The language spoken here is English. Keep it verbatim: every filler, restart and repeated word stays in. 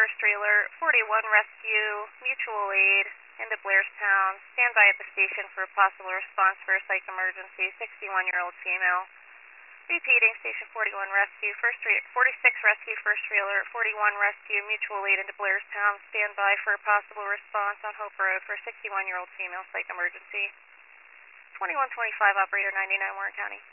First Alert, forty-one Rescue, Mutual Aid, into Blairstown. Stand by at the station for a possible response for a psych emergency, sixty-one-year-old female. Repeating, Station forty-one Rescue, First forty-six Rescue, First Alert, forty-one Rescue, Mutual Aid into Blairstown. Stand by for a possible response on Hope Road for a sixty-one-year-old female psych emergency. twenty-one twenty-five, Operator ninety-nine, Warren County.